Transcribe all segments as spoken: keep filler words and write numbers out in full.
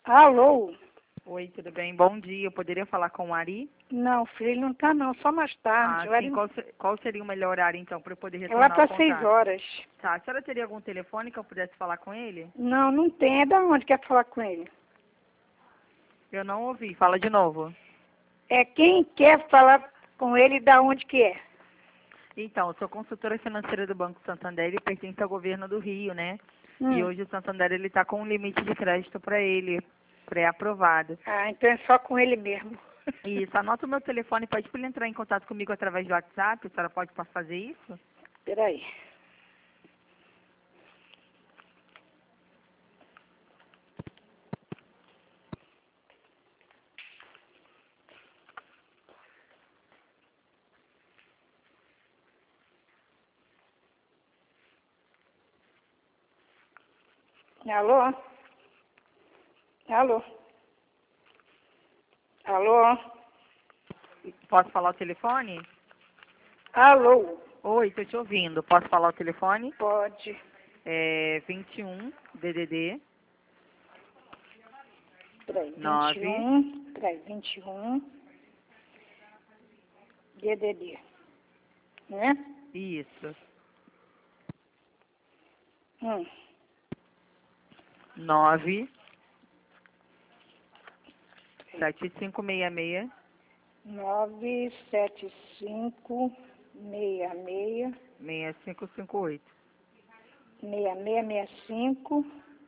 Alô? Oi, tudo bem? Bom dia. Eu poderia falar com o Ari? Não, filho, ele não tá não, só mais tarde. Ah, O sim. Ari- Qual, se- qual seria o melhor horário, então, para eu poder É lá retornar o para seis contato? horas. Tá. A senhora teria algum telefone que eu pudesse falar com ele? Não, não tem. É da onde quer falar com ele? Eu não ouvi. Fala de novo. É quem quer falar com ele da onde que é. Então, eu sou consultora financeira do Banco Santander e pertence ao governo do Rio, né? E Hum. hoje o Santander ele está com um limite de crédito para ele, pré-aprovado. Ah, então é só com ele mesmo. Isso. Anota o meu telefone. Pede para ele entrar em contato comigo através do WhatsApp. A senhora pode fazer isso? Peraí. Alô? Alô? Alô? Posso falar o telefone? Alô? Oi, estou te ouvindo. Posso falar o telefone? Pode. É vinte e um D D D Peraí, vinte e nove. um. Peraí, vinte e um. D D D. Né? Isso. Hum. nove sete cinco seis seis nove sete cinco seis seis seis cinco cinco oito. seis seis seis cinco.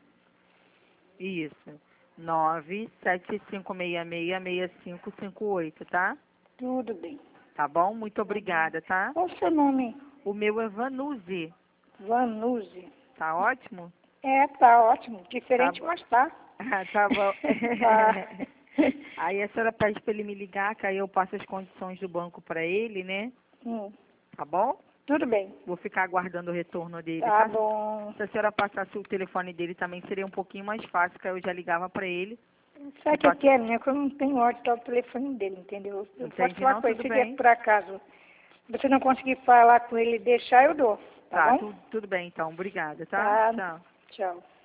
Isso. nove sete cinco seis seis seis cinco cinco oito, tá? Tudo bem. Tá bom? Muito obrigada, tá? Qual o seu nome? O meu é Vanuzi. Vanuzi. Tá ótimo? É, tá ótimo. Diferente, Tá, mas tá. tá bom. Tá. Aí a senhora pede pra ele me ligar, que aí eu passo as condições do banco pra ele, né? Hum, Tá bom? tudo bem. Vou ficar aguardando o retorno dele, Tá tá? bom. Se a senhora passasse o telefone dele também seria um pouquinho mais fácil, que aí eu já ligava pra ele. Sabe o que, que é, minha? Que eu não tenho ordem para o telefone dele, entendeu? Eu posso Entendi, falar não? com ele. Tudo Se vier bem. por acaso você não conseguir falar com ele e deixar, eu dou. Tá, Tá, bom? tu, tudo bem então. Obrigada, tá? Tá. Tchau. Tchau.